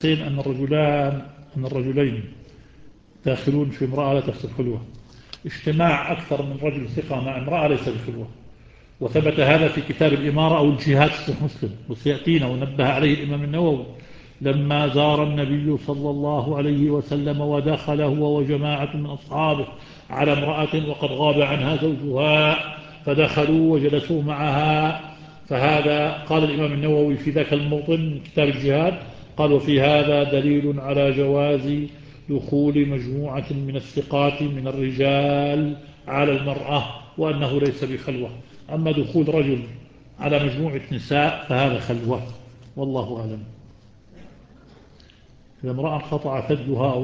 أن الرجلين داخلون في امرأة لا تخسر خلوة. اجتماع أكثر من رجل ثقة مع امرأة ليس بخلوة، وثبت هذا في كتاب الإمارة أو الجهاد في صحيح مسلم، وسيأتينا ونبه عليه الإمام النووي لما زار النبي صلى الله عليه وسلم ودخل هو وجماعة من أصحابه على امرأة وقد غاب عنها زوجها، فدخلوا وجلسوا معها. فهذا قال الإمام النووي في ذاك الموطن من كتاب الجهاد، قال: وفي هذا دليل على جواز دخول مجموعة من الثقات من الرجال على المرأة، وأنه ليس بخلوة. أما دخول رجل على مجموعة نساء فهذا خلوة، والله أعلم. إذا امرأة انقطع ثديها